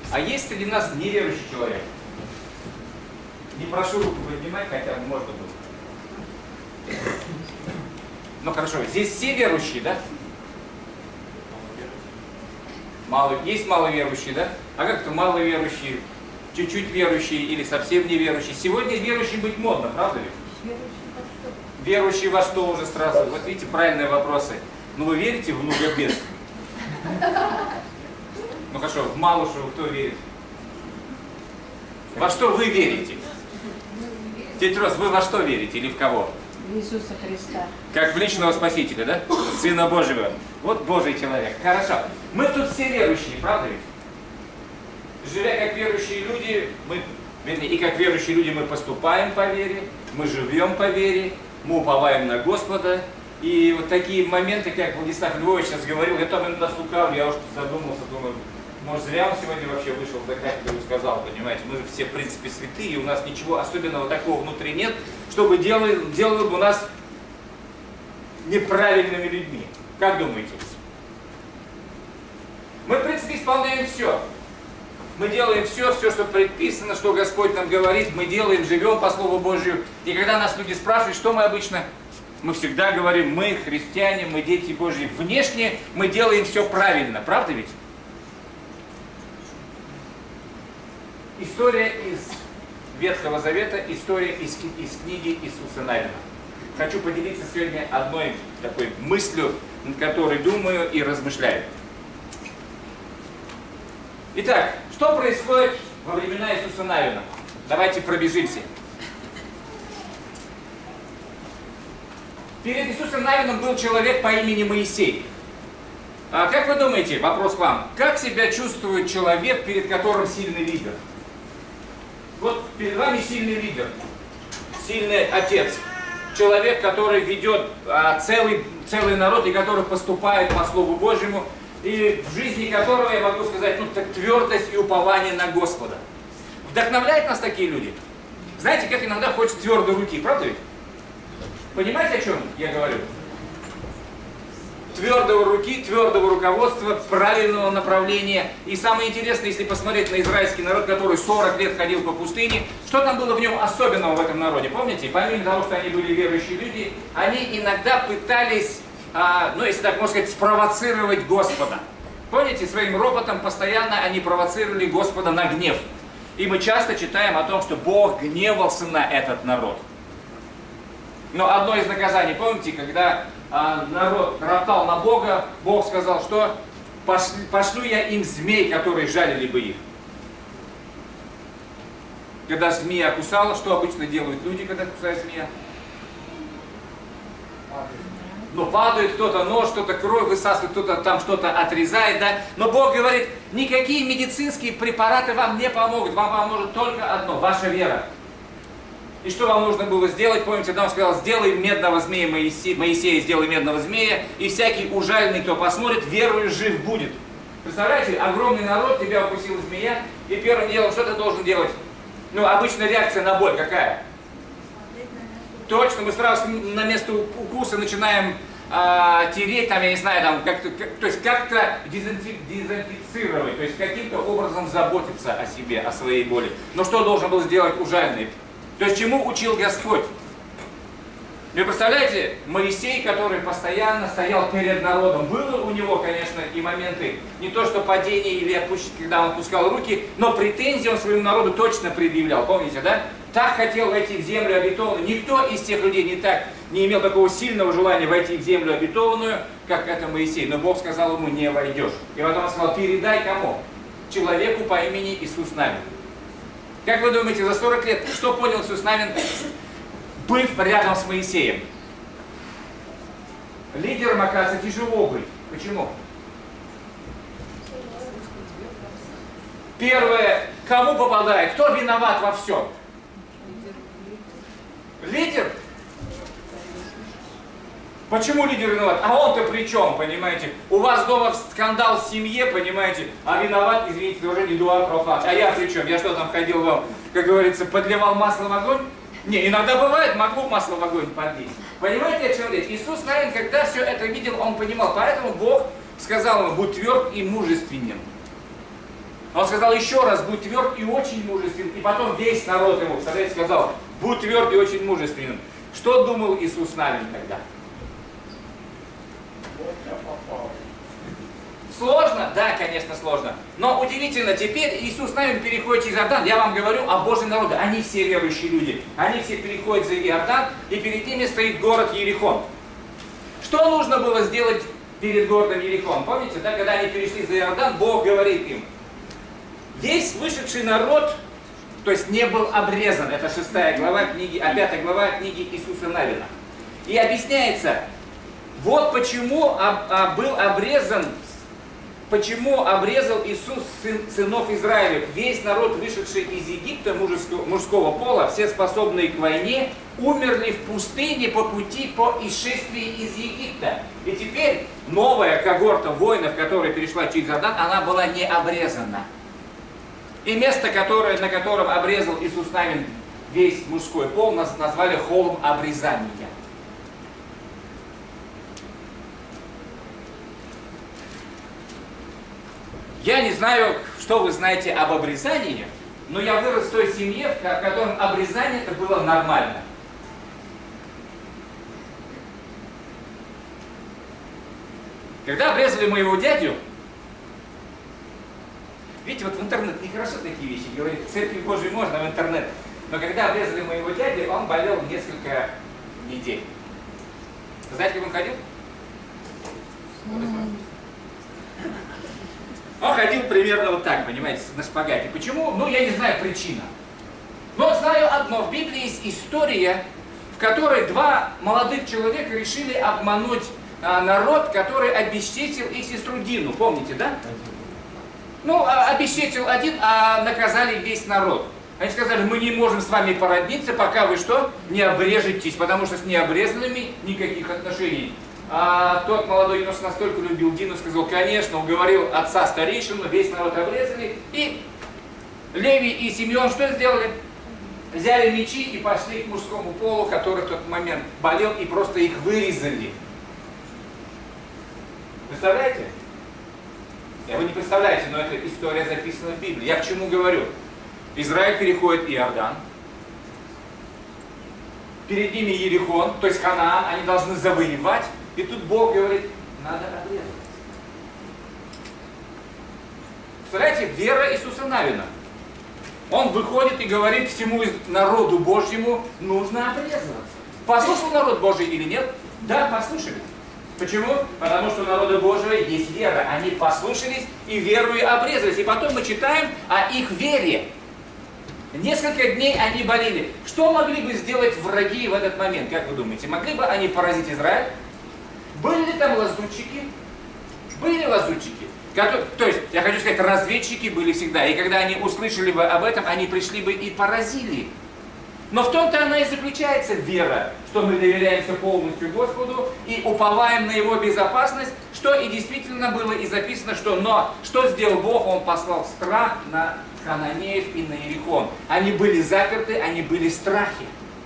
А есть среди нас неверующий человек? Не прошу руку поднимать, хотя бы можно было. Ну хорошо, здесь все верующие, да? Есть маловерующие, да? А как это маловерующие, чуть-чуть верующие или совсем неверующие? Сегодня верующим быть модно, правда ли? Верующие во что уже сразу? Вот видите, правильные вопросы. Ну вы верите в многобесие? Ну хорошо, в Малышеву кто верит? Во что вы верите? Тетя Рос, вы во что верите или в кого? В Иисуса Христа. Как в личного Спасителя, да? Сына Божьего. Вот Божий человек. Хорошо. Мы тут все верующие, правда ведь? Живя как верующие люди, и как верующие люди мы поступаем по вере, мы живем по вере, мы уповаем на Господа. И вот такие моменты, как Владислав Львович сейчас говорил, я там иногда слукал, я уж задумался, думаю, может зря он сегодня вообще вышел за кафедру и сказал, понимаете, мы же все в принципе святые, и у нас ничего особенного такого внутри нет, чтобы делало бы нас неправильными людьми. Как думаете? Мы в принципе исполняем все. Мы делаем все, что предписано, что Господь нам говорит, мы делаем, живем по Слову Божию. И когда нас люди спрашивают, что мы обычно... Мы всегда говорим, мы христиане, мы дети Божьи. Внешне мы делаем все правильно, правда ведь? История из Ветхого Завета, история из книги Иисуса Навина. Хочу поделиться сегодня одной такой мыслью, над которой думаю и размышляю. Итак, что происходит во времена Иисуса Навина? Давайте пробежимся. Перед Иисусом Навином был человек по имени Моисей. Как вы думаете, вопрос к вам, как себя чувствует человек, перед которым сильный лидер? Вот перед вами сильный лидер, сильный отец, человек, который ведет целый народ и который поступает по Слову Божьему, и в жизни которого, я могу сказать, так твердость и упование на Господа. Вдохновляют нас такие люди? Знаете, как иногда хочется твердой руки, правда ведь? Понимаете, о чем я говорю? Твердого руки, твердого руководства, правильного направления. И самое интересное, если посмотреть на израильский народ, который 40 лет ходил по пустыне, что там было в нем особенного в этом народе? Помните? Помимо того, что они были верующие люди, они иногда пытались, если так можно сказать, спровоцировать Господа. Помните, своим ропотом постоянно они провоцировали Господа на гнев. И мы часто читаем о том, что Бог гневался на этот народ. Но одно из наказаний, помните, когда народ роптал на Бога, Бог сказал, что пошлю я им змей, которые жалили бы их. Когда змея кусала, что обычно делают люди, когда кусают змея? Падает кто-то нож, кто-то кровь высасывает, кто-то там что-то отрезает, да? Но Бог говорит, никакие медицинские препараты вам не помогут, вам поможет только одно, ваша вера. И что вам нужно было сделать? Помните, когда он сказал, сделай медного змея, Моисея, сделай медного змея, и всякий ужаленный, кто посмотрит, верою жив будет. Представляете, огромный народ, тебя укусила змея, и первым делом, что ты должен делать? Обычно реакция на боль какая? Точно, мы сразу на место укуса начинаем тереть, там, я не знаю, как-то дезинфицировать, то есть каким-то образом заботиться о себе, о своей боли. Но что должен был сделать ужаленный? То есть чему учил Господь? Вы представляете, Моисей, который постоянно стоял перед народом, было у него, конечно, и моменты, не то что падения или когда он опускал руки, но претензии он своему народу точно предъявлял, помните, да? Так хотел войти в землю обетованную. Никто из тех людей не имел такого сильного желания войти в землю обетованную, как это Моисей. Но Бог сказал ему, не войдешь. И потом он сказал, передай кому? Человеку по имени Иисус Навин. Как вы думаете, за 40 лет, что понял Иисус Навин, быв рядом с Моисеем? Лидером, оказывается, тяжело быть. Почему? Первое, кому попадает? Кто виноват во всем? Лидер? Почему лидер виноват? А он-то при чем, понимаете? У вас дома скандал в семье, понимаете? А виноват, извините, уже Эдуард Рафач. А я при чем? Я что там ходил вам, как говорится, подливал масло в огонь? Не, иногда бывает, могу масло в огонь подлить. Понимаете, о чем речь? Иисус, наверное, когда все это видел, он понимал. Поэтому Бог сказал ему, будь тверд и мужественен. Он сказал еще раз, будь тверд и очень мужественен. И потом весь народ ему, представляете, сказал, будь тверд и очень мужественен. Что думал Иисус Навин тогда? Сложно? Да, конечно, сложно. Но удивительно, теперь Иисус Навин переходит через Иордан. Я вам говорю о Божьем народе. Они все верующие люди. Они все переходят за Иордан, и перед ними стоит город Иерихон. Что нужно было сделать перед городом Иерихон? Помните, да, когда они перешли за Иордан, Бог говорит им, весь вышедший народ, то есть не был обрезан. Это 6 глава книги, 5 глава книги Иисуса Навина. И объясняется, вот почему был обрезан, почему обрезал Иисус сынов Израилевых. Весь народ, вышедший из Египта мужского пола, все способные к войне, умерли в пустыне по пути по исшествии из Египта. И теперь новая когорта воинов, которая перешла через Иордан, она была не обрезана. И место, на котором обрезал Иисус Навин весь мужской пол, назвали холм обрезания. Я не знаю, что вы знаете об обрезании, но я вырос в той семье, в котором обрезание это было нормально. Когда обрезали моего дядю, видите, вот в интернет нехорошо такие вещи говорить, в Церкви Божьей можно, в интернет. Но когда обрезали моего дядю, он болел несколько недель. Знаете, как он ходил? Он ходил примерно вот так, понимаете, на шпагате. Почему? Ну, я не знаю причину. Но знаю одно. В Библии есть история, в которой два молодых человека решили обмануть народ, который обесчестил их сестру Дину. Помните, да? Ну, обесчестил один, а наказали весь народ. Они сказали, мы не можем с вами породниться, пока вы что? Не обрежетесь, потому что с необрезанными никаких отношений. А тот молодой юноша настолько любил Дину, сказал, конечно, уговорил отца старейшину, весь народ обрезали. И Левий и Симеон что сделали? Взяли мечи и пошли к мужскому полу, который в тот момент болел, и просто их вырезали. Представляете? Вы не представляете, но эта история записана в Библии. Я к чему говорю? Израиль переходит Иордан. Перед ними Иерихон, то есть Ханаан, они должны завоевать. И тут Бог говорит, надо обрезать. Представляете, вера Иисуса Навина. Он выходит и говорит всему народу Божьему, нужно обрезываться. Послушал народ Божий или нет? Да, послушали. Почему? Потому что у народа Божьего есть вера. Они послушались и верою обрезались. И потом мы читаем о их вере. Несколько дней они болели. Что могли бы сделать враги в этот момент, как вы думаете? Могли бы они поразить Израиль? Были ли там лазутчики? Были лазутчики. То есть, я хочу сказать, разведчики были всегда. И когда они услышали бы об этом, они пришли бы и поразили. Но в том-то она и заключается вера, что мы доверяемся полностью Господу и уповаем на Его безопасность, что и действительно было и записано, но что сделал Бог? Он послал страх на Хананеев и на Иерихон. Они были заперты, они были в страхе.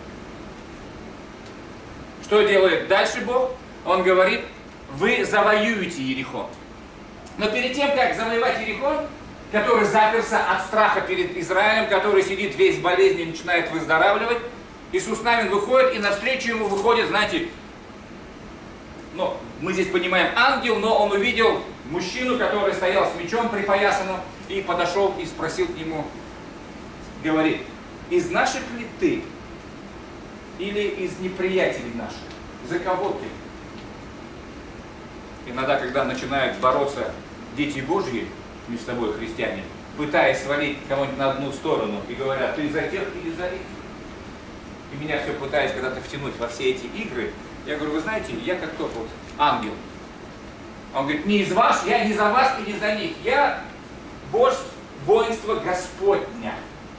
Что делает дальше Бог? Он говорит, вы завоюете Иерихон. Но перед тем, как завоевать Иерихон, который заперся от страха перед Израилем, который сидит весь в болезни и начинает выздоравливать, Иисус Навин выходит, и навстречу ему выходит, знаете, мы здесь понимаем ангел, но он увидел мужчину, который стоял с мечом припоясанным, и подошел и спросил к нему, говорит, из наших ли ты, или из неприятелей наших? За кого ты? Иногда, когда начинают бороться дети Божьи между собой, христиане, пытаясь свалить кого-нибудь на одну сторону и говорят, ты за тех или за них? И меня все пытаясь когда-то втянуть во все эти игры, я говорю, вы знаете, я как тот вот ангел. Он говорит, не из вас, я не за вас и не за них, я вождь воинства Господня.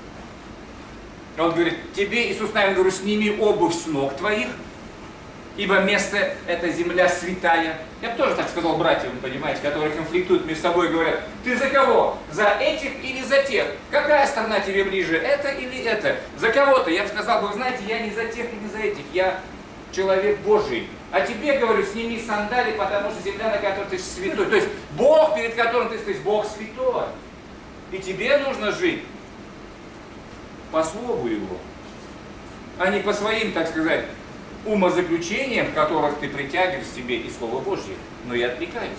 Он говорит, тебе, Иисус Навин, говорю, сними обувь с ног твоих, ибо место это земля святая. Я бы тоже так сказал братьям, понимаете, которые конфликтуют между собой и говорят, ты за кого? За этих или за тех? Какая сторона тебе ближе, это или это? За кого-то? Я бы сказал, вы знаете, я не за тех и не за этих, я человек Божий. А тебе, говорю, сними сандали, потому что земля, на которой ты святой. То есть Бог, перед которым ты стоишь, Бог святой. И тебе нужно жить по слову Его, а не по своим, так сказать, умозаключениям, в которых ты притягиваешь к себе и Слово Божье, но и отвлекаешься.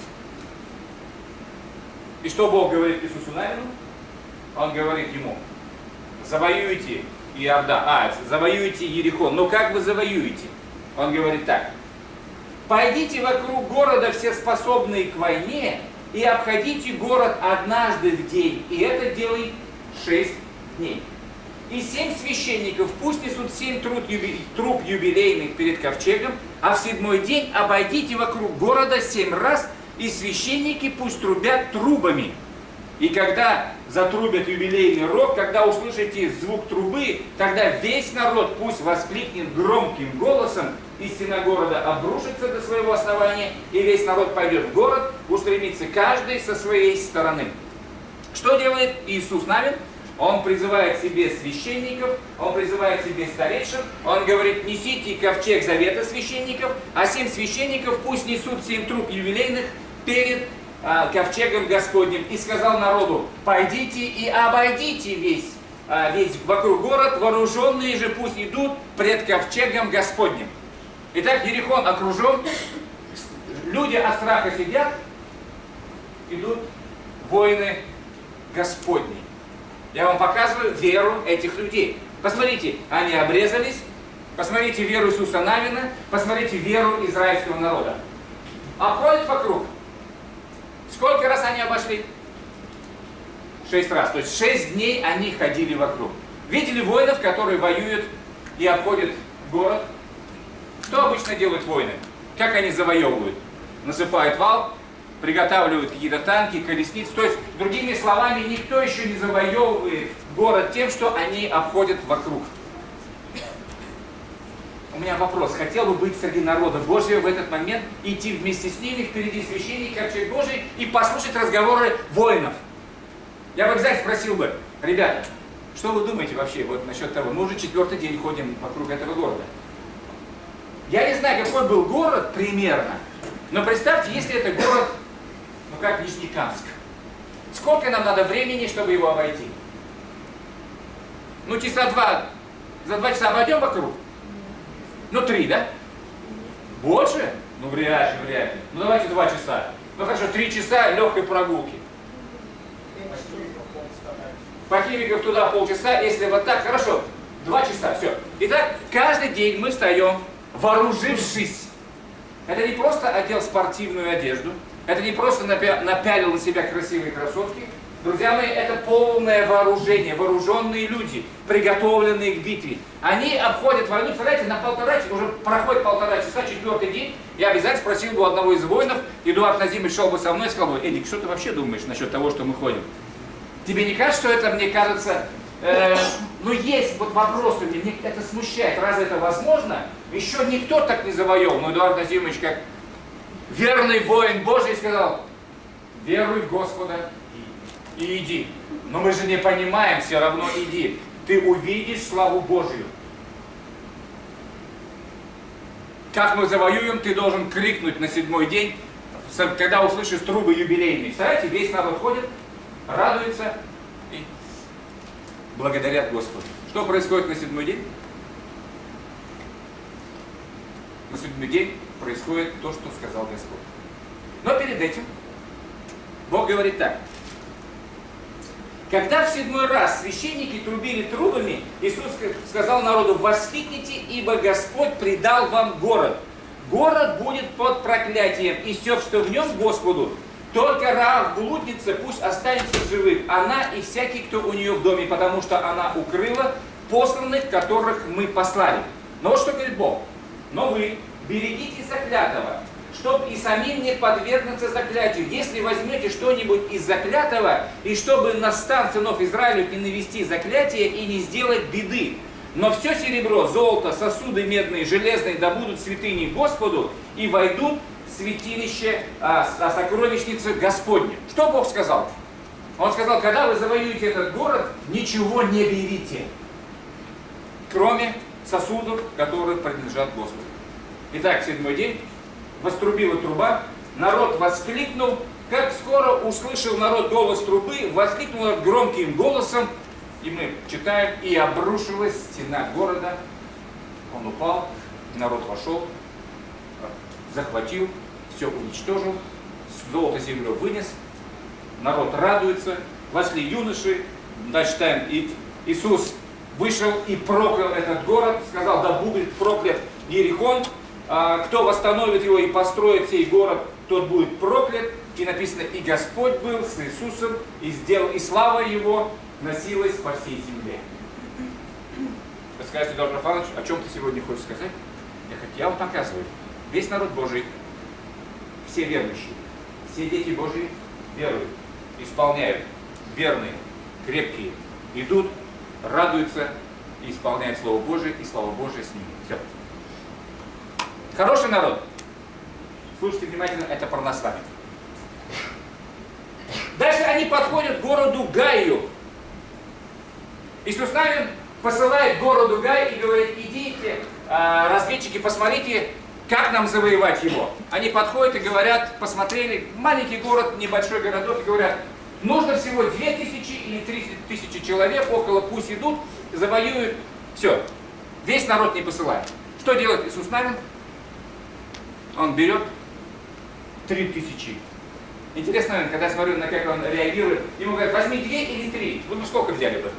И что Бог говорит Иисусу Навину? Он говорит ему: завоюйте Иордан, завоюйте Ерихон. Но как вы завоюете? Он говорит так: пойдите вокруг города, все способные к войне, и обходите город однажды в день. И это делай 6 дней. И 7 священников пусть несут 7 труб юбилейных перед ковчегом, а в 7-й день обойдите вокруг города 7 раз, и священники пусть трубят трубами. И когда затрубят юбилейный рог, когда услышите звук трубы, тогда весь народ пусть воскликнет громким голосом, и стена города обрушится до своего основания, и весь народ пойдет в город, устремится каждый со своей стороны. Что делает Иисус Навин? Он призывает себе священников, он призывает себе старейшин, он говорит: несите ковчег завета священников, а 7 священников пусть несут 7 труб юбилейных перед ковчегом Господним. И сказал народу: пойдите и обойдите весь вокруг город, вооруженные же пусть идут пред ковчегом Господним. Итак, Ерихон окружен, люди от страха сидят, идут воины Господни. Я вам показываю веру этих людей. Посмотрите, они обрезались, посмотрите веру Иисуса Навина, посмотрите веру израильского народа. Обходят вокруг. Сколько раз они обошли? 6 раз. То есть 6 дней они ходили вокруг. Видели воинов, которые воюют и обходят город? Что обычно делают воины? Как они завоевывают? Насыпают вал, приготавливают какие-то танки, колесницы. То есть, другими словами, никто еще не завоевывает город тем, что они обходят вокруг. У меня вопрос. Хотел бы быть среди народа Божьего в этот момент, идти вместе с ними, впереди священник, ковчег Божий, и послушать разговоры воинов. Я бы обязательно спросил бы: ребята, что вы думаете вообще вот насчет того? Мы уже 4-й день ходим вокруг этого города. Я не знаю, какой был город примерно, но представьте, если это город, ну как Нижнекамск. Сколько нам надо времени, чтобы его обойти? Ну часа 2, за 2 часа обойдем вокруг? Ну 3, да? Больше? Ну вряд ли. Ну давайте 2 часа. Ну хорошо, 3 часа легкой прогулки. По Химиков туда полчаса, если вот так, хорошо, 2 часа, все. Итак, каждый день мы встаем, вооружившись. Это не просто одел спортивную одежду, это не просто напялил на себя красивые кроссовки. Друзья мои, это полное вооружение, вооруженные люди, приготовленные к битве. Они обходят войну, представляете, на 1,5 часа, уже проходит 1,5 часа, 4-й день. Я обязательно спросил бы у одного из воинов, Эдуард Назимович шел бы со мной и сказал бы: Эдик, что ты вообще думаешь насчет того, что мы ходим? Тебе не кажется, что это, мне кажется, ну есть вот вопрос у меня, это смущает, разве это возможно? Еще никто так не завоевал. Но Эдуард Назимович, как верный воин Божий, сказал: веруй в Господа и иди. Но мы же не понимаем, все равно иди. Ты увидишь славу Божью. Как мы завоюем, ты должен крикнуть на 7-й день, когда услышишь трубы юбилейные. Представляете, весь народ ходит, радуется и благодарят Господу. Что происходит на 7-й день? На 7-й день происходит то, что сказал Господь. Но перед этим Бог говорит так: когда в 7-й раз священники трубили трубами, Иисус сказал народу: воскликните, ибо Господь предал вам город. Город будет под проклятием, и все, что в нем Господу. Только Раав, блудница, пусть останется в живых, она и всякий, кто у нее в доме, потому что она укрыла посланных, которых мы послали. Но вот что говорит Бог: но вы берегите заклятого, чтобы и самим не подвергнуться заклятию. Если возьмете что-нибудь из заклятого, и чтобы на стан сынов Израилю не навести заклятие и не сделать беды. Но все серебро, золото, сосуды медные, железные да будут святыни Господу и войдут в святилище, сокровищницы Господне. Что Бог сказал? Он сказал: когда вы завоюете этот город, ничего не берите, кроме сосудов, которые принадлежат Господу. Итак, 7-й день. Вострубила труба, народ воскликнул, Как скоро услышал народ голос трубы, воскликнул народ громким голосом, и мы читаем, и обрушилась стена города. Он упал, народ вошел, захватил, все уничтожил, золото землю вынес, народ радуется, вошли юноши, дальше читаем, и Иисус вышел и проклял этот город, сказал, да будет проклят Иерихон, кто восстановит его и построит сей город, тот будет проклят. И написано, и Господь был с Иисусом, и сделал, и слава Его носилась по всей земле. Вы скажете, Эдуард Рафанович, о чем ты сегодня хочешь сказать? Я вам показываю. Весь народ Божий, все верующие, все дети Божьи веруют, исполняют, верные, крепкие, идут, радуются и исполняют Слово Божие, и Слово Божие с ними. Все. Хороший народ. Слушайте внимательно, это про нас с вами. Дальше они подходят к городу Гаю. Иисус Навин посылает к городу Гай и говорит, идите, разведчики, посмотрите, как нам завоевать его. Они подходят и говорят, посмотрели, маленький город, небольшой городок, и говорят, нужно всего 2000 или 3000 человек, около пусть идут, завоюют. Все, весь народ не посылает. Что делает Иисус Навин? Он берет 3000. Интересно, когда я смотрю, на как он реагирует, ему говорят, возьми 2 или 3. Вы бы сколько взяли бы?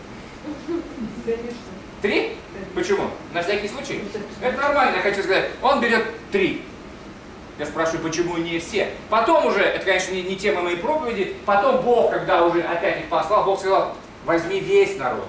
3? Почему? На всякий случай? Это нормально, я хочу сказать. Он берет 3. Я спрашиваю, почему не все? Потом уже, это, конечно, не тема моей проповеди, потом Бог, когда уже опять их послал, Бог сказал, возьми весь народ.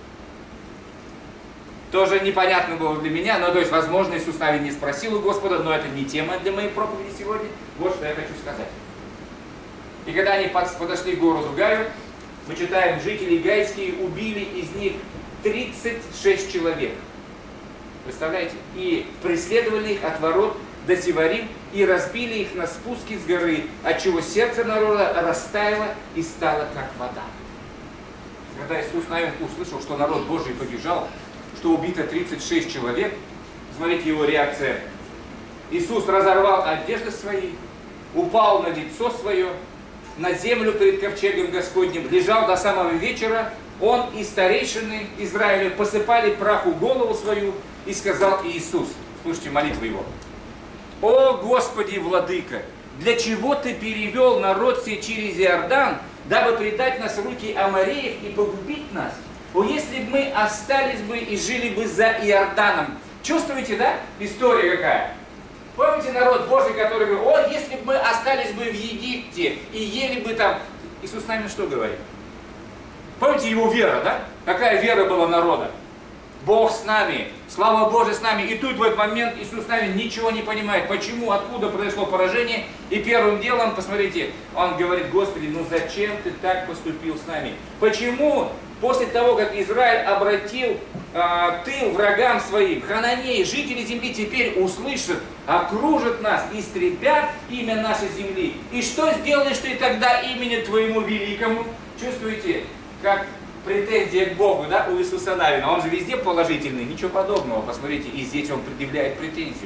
Тоже непонятно было для меня, но то есть, возможно, Иисус Навин не спросил у Господа, но это не тема для моей проповеди сегодня. Вот что я хочу сказать. И когда они подошли к городу Гаю, мы читаем, жители гайские убили из них 36 человек. Представляете? И преследовали их от ворот до Севарим и разбили их на спуске с горы, отчего сердце народа растаяло и стало как вода. Когда Иисус Навин услышал, что народ Божий побежал, что убито 36 человек, смотрите его реакция. Иисус разорвал одежды свои, упал на лицо свое, на землю перед ковчегом Господним, лежал до самого вечера, он и старейшины Израиля посыпали праху голову свою, и сказал Иисус, слушайте молитву его, «О Господи, Владыка, для чего Ты перевел народ сей через Иордан, дабы предать нас в руки амореев и погубить нас? О, если бы мы остались бы и жили бы за Иорданом». Чувствуете, да, история какая? Помните народ Божий, который говорит, о, если бы мы остались бы в Египте и ели бы там... Иисус Навин что говорит? Помните его вера, да? Какая вера была народа? Бог с нами, слава Божия с нами. И тут в этот момент Иисус Навин ничего не понимает, почему, откуда произошло поражение. И первым делом, посмотрите, он говорит, Господи, ну зачем Ты так поступил с нами? Почему после того, как Израиль обратил тыл врагам своим, хананеи, жители земли теперь услышат, окружат нас, истребят имя нашей земли? И что сделаешь Ты тогда имени Твоему великому? Чувствуете, как претензия к Богу, да, у Иисуса Навина? Он же везде положительный, ничего подобного. Посмотрите, и здесь он предъявляет претензию.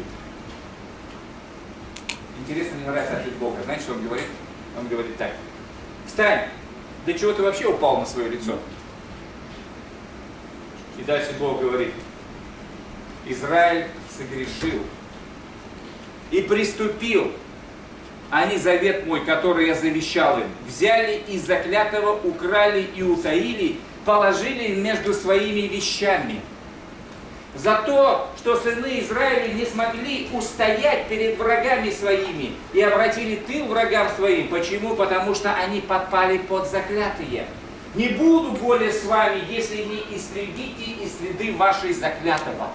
Интересно, мне нравится ответ Бога. Знаете, что он говорит? Он говорит так. Встань, для чего ты вообще упал на свое лицо? И дальше Бог говорит, Израиль согрешил и приступил, они завет мой, который я завещал им, взяли из заклятого, украли и утаили, положили между своими вещами. За то, что сыны Израиля не смогли устоять перед врагами своими и обратили тыл врагам своим. Почему? Потому что они подпали под заклятые. Не буду более с вами, если не исследите и следы вашей заклятого.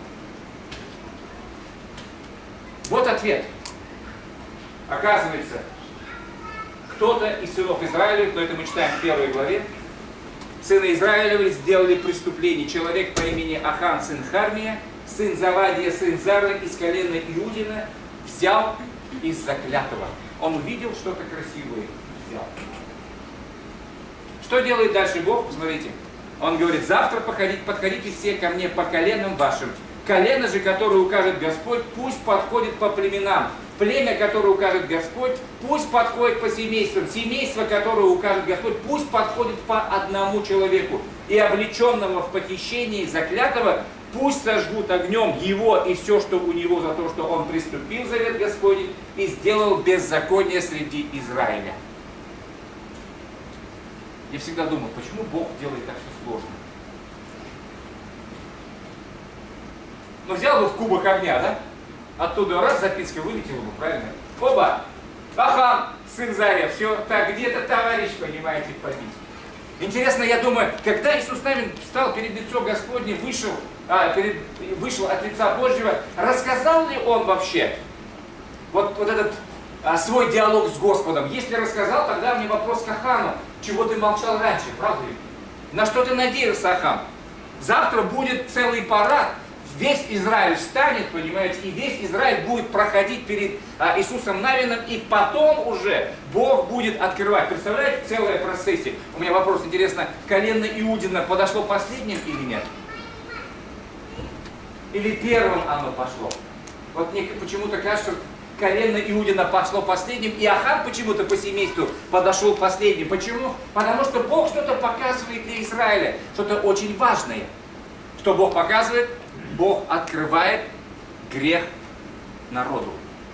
Вот ответ. Оказывается, кто-то из сынов Израиля, но это мы читаем в 1 главе, сыны Израилевы сделали преступление. Человек по имени Ахан, сын Хармия, сын Завадия, сын Зары, из колена Иудина, взял из заклятого. Он увидел что-то красивое, взял. Что делает дальше Бог? Посмотрите. Он говорит, завтра подходите все ко мне по коленам вашим. Колено же, которое укажет Господь, пусть подходит по племенам. племя, которое укажет Господь, пусть подходит по семействам. Семейство, которое укажет Господь, пусть подходит по одному человеку. И облеченного в похищении заклятого пусть сожгут огнем его и все, что у него, за то, что он приступил в завет Господень и сделал беззаконие среди Израиля. Я всегда думал, почему Бог делает так все сложно? Ну взял бы в кубок огня, да? Оттуда раз записка вылетела бы, правильно? Оба! Ахан, сын Заря, все, так, где-то товарищ, понимаете, побить. Интересно, я думаю, когда Иисус Навин встал перед лицом Господне, вышел от лица Божьего, рассказал ли он вообще вот этот свой диалог с Господом? Если рассказал, тогда мне вопрос к Ахану, чего ты молчал раньше, правда ли? На что ты надеялся, Ахан? Завтра будет целый парад. Весь Израиль встанет, понимаете, и весь Израиль будет проходить перед Иисусом Навином, и потом уже Бог будет открывать. Представляете, целая процессия. У меня вопрос, интересно, колено Иудина подошло последним или нет? Или первым оно пошло? Вот мне почему-то кажется, колено Иудина пошло последним, и Ахан почему-то по семейству подошел последним. Почему? Потому что Бог что-то показывает для Израиля, что-то очень важное. Что Бог показывает? Бог открывает грех народу.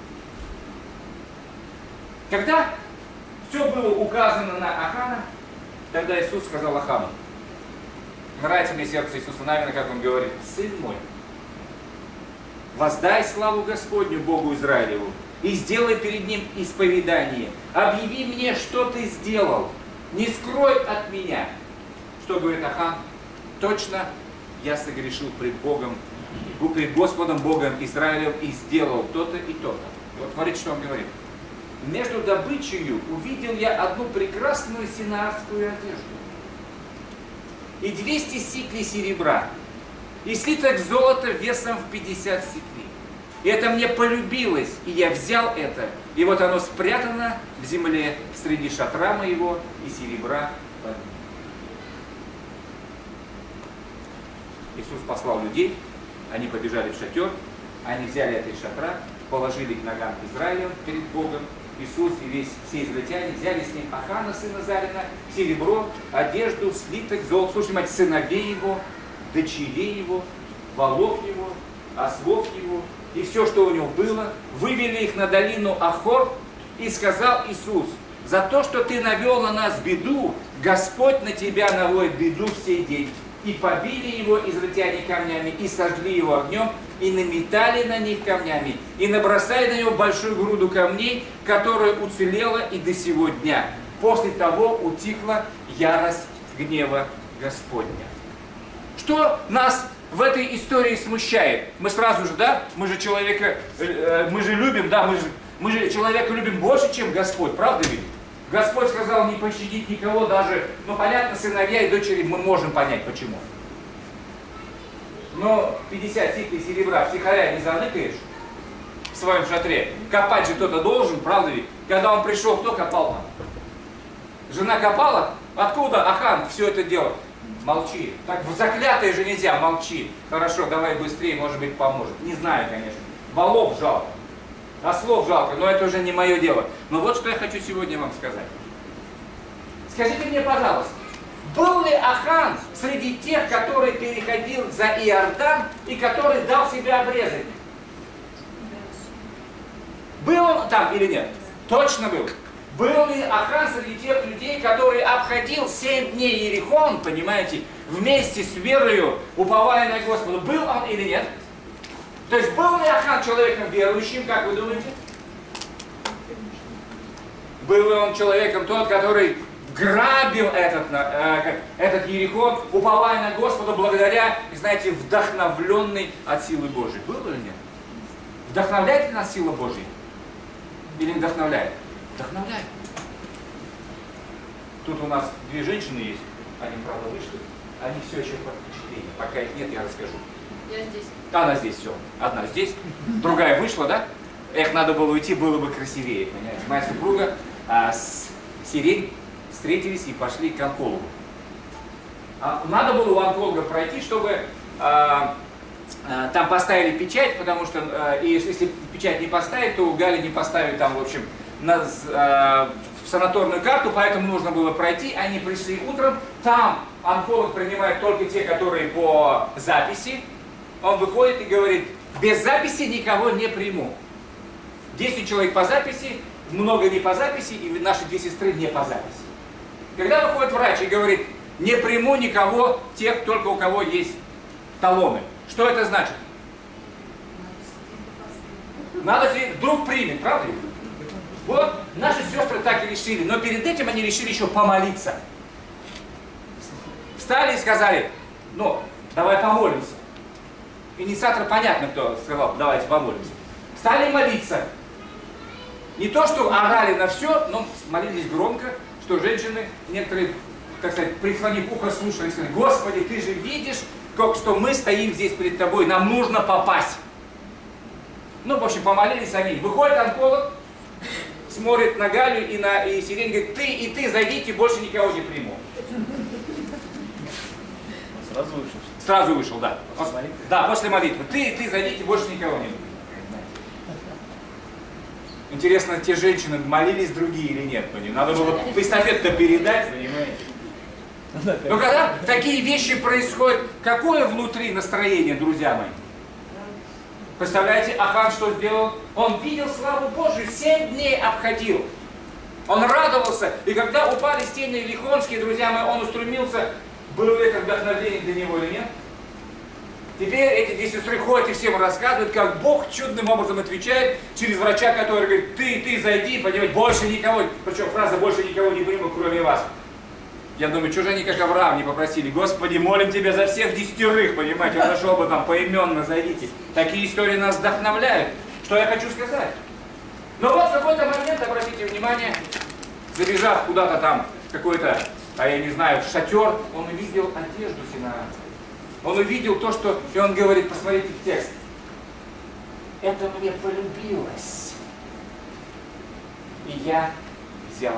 Когда все было указано на Ахана, тогда Иисус сказал Ахану, нравится мне сердце Иисуса Навина, как он говорит, сын мой, воздай славу Господню Богу Израилеву и сделай перед Ним исповедание. Объяви мне, что ты сделал, не скрой от меня. Что говорит Ахан? Точно я согрешил пред Богом, пред Господом Богом Израилем и сделал то-то и то-то. Вот смотрите, что он говорит. Между добычею увидел я одну прекрасную синаарскую одежду и 200 сиклей серебра, и слиток золота весом в 50 сиклей. И это мне полюбилось, и я взял это, и вот оно спрятано в земле среди шатра моего и серебра под ним. Иисус послал людей, они побежали в шатер, они взяли это из шатра, положили к ногам Израиля перед Богом. Иисус и все израильтяне взяли с ним Ахана, сына Зарина, серебро, одежду, слиток, золото, слушайте, мать, сыновей его, дочерей его, волов его, ослов его, и все, что у него было, вывели их на долину Ахор, и сказал Иисус, за то, что ты навел на нас беду, Господь на тебя наводит беду в сей день. И побили его израильтяне камнями, и сожгли его огнем, и наметали на них камнями, и набросали на него большую груду камней, которая уцелела и до сего дня. После того утихла ярость гнева Господня. Что нас в этой истории смущает? Мы сразу же, да, мы же человека, мы же любим, да, мы же человека любим больше, чем Господь, правда ведь? Господь сказал не пощадить никого, даже, ну понятно, сыновья и дочери мы можем понять, почему. Но 50 сиклей серебра втихаря не заныкаешь в своем шатре. Копать же кто-то должен, правда ведь? Когда он пришел, кто копал там? Жена копала? Откуда Ахан все это делал? Молчи. Так в заклятое же нельзя, молчи. Хорошо, давай быстрее, может быть, поможет. Не знаю, конечно. Волов жалко. Ослов жалко, но это уже не мое дело. Но вот что я хочу сегодня вам сказать. Скажите мне, пожалуйста, был ли Ахан среди тех, который переходил за Иордан и который дал себя обрезать? Был он там или нет? Точно был. Был ли Ахан среди тех людей, который обходил 7 дней Иерихон, понимаете, вместе с верою, уповая на Господа? Был он или нет? То есть был ли Ахан человеком верующим, как вы думаете? Был ли он человеком тот, который грабил этот Иерихон, уповая на Господа, благодаря, знаете, вдохновленный от силы Божьей? Был или нет? Вдохновляет ли нас сила Божья? Или не вдохновляет? Вдохновляет. Тут у нас 2 женщины есть, они, правда, вышли, они все еще под впечатлением. Пока их нет, я расскажу. Я здесь. Она здесь, все. Одна здесь, другая вышла, да? Эх, надо было уйти, было бы красивее, понимаете? Моя супруга с Сирень встретились и пошли к онкологу. Надо было у онколога пройти, чтобы там поставили печать, потому что если печать не поставить, то Галя не поставит там, в общем, в санаторную карту, поэтому нужно было пройти. Они пришли утром, там онколог принимает только те, которые по записи. Он выходит и говорит: без записи никого не приму. 10 человек по записи, много не по записи, и наши 2 сестры не по записи. Когда выходит врач и говорит: не приму никого, тех только у кого есть талоны. Что это значит? Надо, вдруг примет, правда? Вот наши сестры так и решили, но перед этим они решили еще помолиться. Встали и сказали: ну, давай помолимся. Инициатор, понятно, кто сказал: давайте помолимся. Стали молиться. Не то, что орали на все, но молились громко, что женщины, некоторые, так сказать, прислонив ухо, слушали, сказали: Господи, ты же видишь, что мы стоим здесь перед тобой, нам нужно попасть. Ну, в общем, помолились они. Выходит онколог, смотрит на Галю и на Сирень, говорит: ты зайдите, больше никого не приму. Сразу вышел? Сразу вышел, да. Да, после молитвы. Ты зайдите, больше никого не приму. Интересно, те женщины молились другие или нет? Надо было эстафету передать, понимаете? Но когда такие вещи происходят, какое внутри настроение, друзья мои? Представляете, Ахан что сделал? Он видел славу Божию, 7 дней обходил. Он радовался, и когда упали стены Лихонские, друзья мои, он устремился. Было ли это вдохновение для него или нет? Теперь эти 2 сестры ходят и всем рассказывают, как Бог чудным образом отвечает через врача, который говорит: ты зайди, понимаете, больше никого. Причем фраза: больше никого не приму, кроме вас. Я думаю, что же они, как Авраам, не попросили: Господи, молим Тебя за всех 10, понимаете, он нашел бы там поименно, зайдите. Такие истории нас вдохновляют. Что я хочу сказать? Но вот в какой-то момент, обратите внимание, забежав куда-то там, какой-то, я не знаю, шатер, он увидел одежду Синара. Он увидел то, что... И он говорит, посмотрите в текст: это мне полюбилось. И я взял.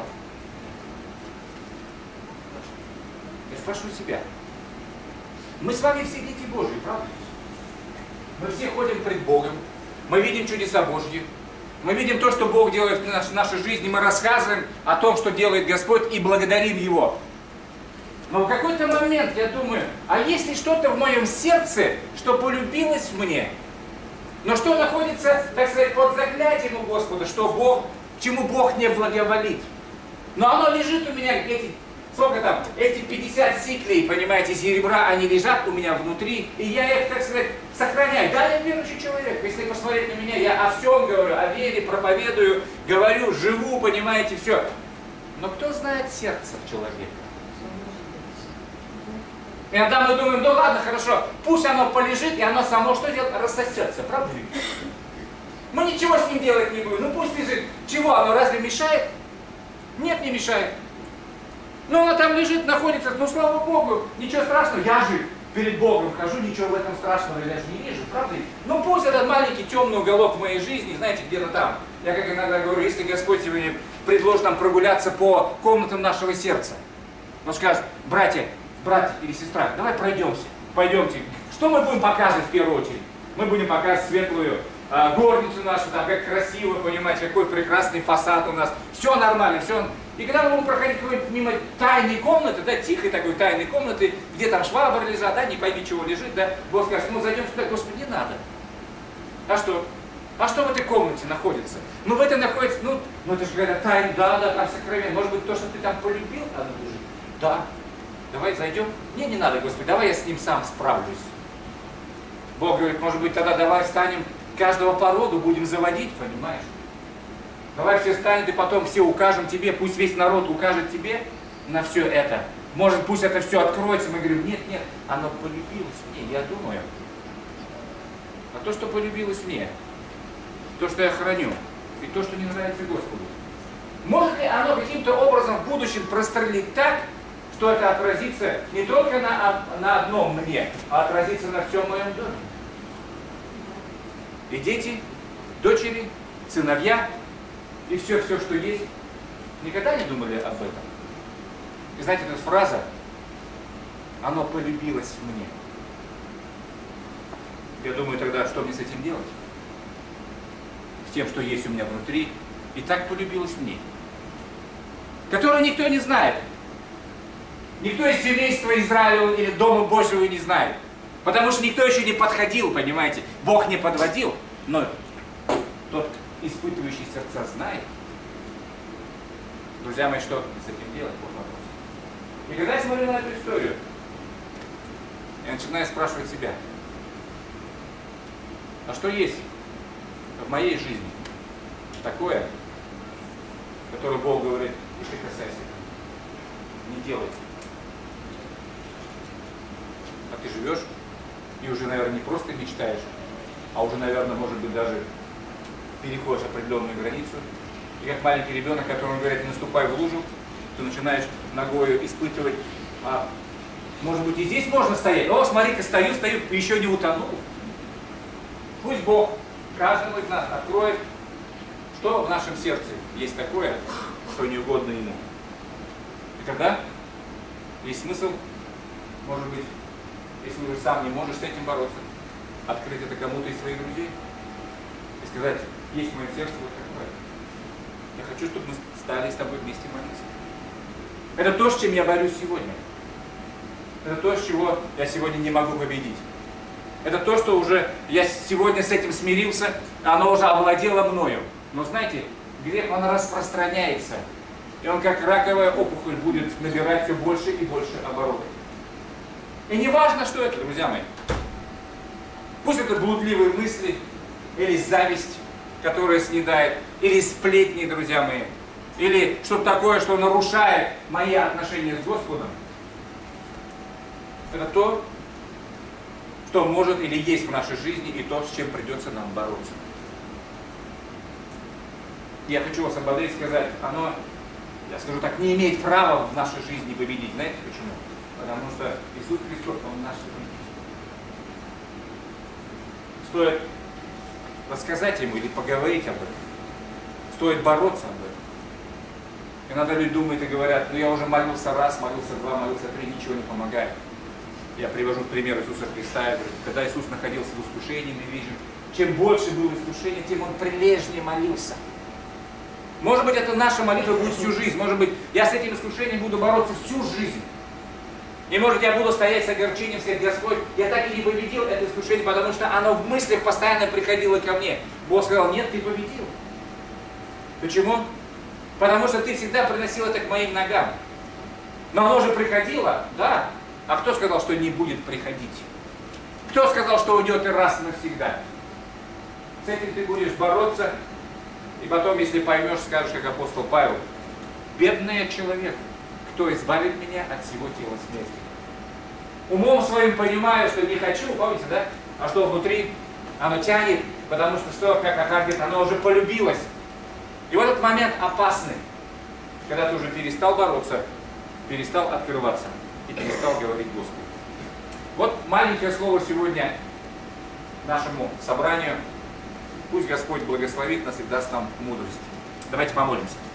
Я спрашиваю себя. Мы с вами все дети Божьи, правда? Мы все ходим пред Богом. Мы видим чудеса Божьи. Мы видим то, что Бог делает в нашей жизни. Мы рассказываем о том, что делает Господь, и благодарим Его. Но в какой-то момент я думаю: а есть ли что-то в моем сердце, что полюбилось мне, но что находится, так сказать, под заклятием у Господа, что Бог, чему Бог не благоволит? Но оно лежит у меня, сколько там, эти 50 сиклей, понимаете, серебра, они лежат у меня внутри, и я их, так сказать, сохраняю. Да, я верующий человек. Если посмотреть на меня, я о всем говорю, о вере проповедую, говорю, живу, понимаете, все. Но кто знает сердце человека? Иногда мы думаем: ну ладно, хорошо, пусть оно полежит, и оно само что делает? Рассосется, правда? Мы ничего с ним делать не будем, ну пусть лежит. Чего, оно разве мешает? Нет, не мешает. Ну оно там лежит, находится, ну слава Богу, ничего страшного, я же перед Богом хожу, ничего в этом страшного я даже не вижу, правда? Ну пусть этот маленький темный уголок в моей жизни, знаете, где-то там. Я как иногда говорю, если Господь сегодня предложит нам прогуляться по комнатам нашего сердца, он скажет: братья или сестра, давай пройдемся, пойдемте. Что мы будем показывать в первую очередь? Мы будем показывать светлую горницу нашу, там, как красиво, понимаете, какой прекрасный фасад у нас. Все нормально, все. И когда мы будем проходить мимо тайной комнаты, да, тихой такой тайной комнаты, где там швабры лежат, да, не пойми чего лежит, да, Бог скажет: ну зайдем сюда, Господи, не надо. А что? А что в этой комнате находится? Ну в этой находится, ну это же говорят, тайна, да, там сокровенно. Может быть, то, что ты там полюбил, оно лежит? Да. Давай зайдем. Не надо, Господи, давай я с ним сам справлюсь. Бог говорит: может быть, тогда давай встанем, каждого по роду будем заводить, понимаешь? Давай все встанет, и потом все укажем тебе, пусть весь народ укажет тебе на все это. Может, пусть это все откроется. Мы говорим: нет, оно полюбилось мне, я думаю. А то, что полюбилось мне, то, что я храню, и то, что не нравится Господу, может ли оно каким-то образом в будущем прострелить так, что это отразится не только на одном мне, а отразится на всем моем доме? И дети, дочери, сыновья, и все, что есть. Никогда не думали об этом? И знаете, эта фраза: оно полюбилось мне. Я думаю тогда, что мне с этим делать? С тем, что есть у меня внутри, и так полюбилось мне. Которую никто не знает. Никто из семейства Израиля или Дома Божьего не знает. Потому что никто еще не подходил, понимаете. Бог не подводил, но тот, испытывающий сердца, знает. Друзья мои, что с этим делать? Вот вопрос. И когда я смотрю на эту историю, я начинаю спрашивать себя, а что есть в моей жизни такое, которое Бог говорит, и ты касайся, не делай. А ты живешь и уже, наверное, не просто мечтаешь, а уже, наверное, может быть, даже переходишь определенную границу. И как маленький ребенок, которому говорят, не наступай в лужу, ты начинаешь ногою испытывать, а может быть и здесь можно стоять. О, смотри-ка, стою, еще не утонул. Пусть Бог каждому из нас откроет, что в нашем сердце есть такое, что не угодно Ему. И тогда есть смысл, может быть, если уже сам не можешь с этим бороться, открыть это кому-то из своих друзей и сказать, есть в моем сердце вот такое. Я хочу, чтобы мы стали с тобой вместе молиться. Это то, с чем я борюсь сегодня. Это то, с чего я сегодня не могу победить. Это то, что уже я сегодня с этим смирился, оно уже овладело мною. Но знаете, грех, он распространяется. И он как раковая опухоль будет набирать все больше и больше оборотов. И не важно, что это, друзья мои. Пусть это блудливые мысли, или зависть, которая снедает, или сплетни, друзья мои, или что-то такое, что нарушает мои отношения с Господом. Это то, что может или есть в нашей жизни, и то, с чем придется нам бороться. Я хочу вас ободрить, сказать, оно, я скажу так, не имеет права в нашей жизни победить. Знаете почему? Потому что Иисус Христос, Он наш победитель. Стоит рассказать Ему или поговорить об этом. Стоит бороться об этом. Иногда люди думают и говорят, ну я уже молился раз, молился два, молился три, ничего не помогает. Я привожу в пример Иисуса Христа, я говорю, когда Иисус находился в искушении, мы видим, чем больше было искушений, тем Он прилежнее молился. Может быть, это наша молитва будет всю жизнь. Может быть, я с этим искушением буду бороться всю жизнь. И может, я буду стоять с огорчением, сказать, Господь, я так и не победил это искушение, потому что оно в мыслях постоянно приходило ко мне. Бог сказал, нет, ты победил. Почему? Потому что ты всегда приносил это к моим ногам. Но оно же приходило, да. А кто сказал, что не будет приходить? Кто сказал, что уйдет и раз навсегда? С этим ты будешь бороться, и потом, если поймешь, скажешь, как апостол Павел, бедный человек, кто избавит меня от всего тела смерти. Умом своим понимаю, что не хочу, помните, да? А что внутри? Оно тянет, потому что, как Ахав говорит, оно уже полюбилось. И в этот момент опасный, когда ты уже перестал бороться, перестал открываться и перестал говорить Господу. Вот маленькое слово сегодня нашему собранию. Пусть Господь благословит нас и даст нам мудрость. Давайте помолимся.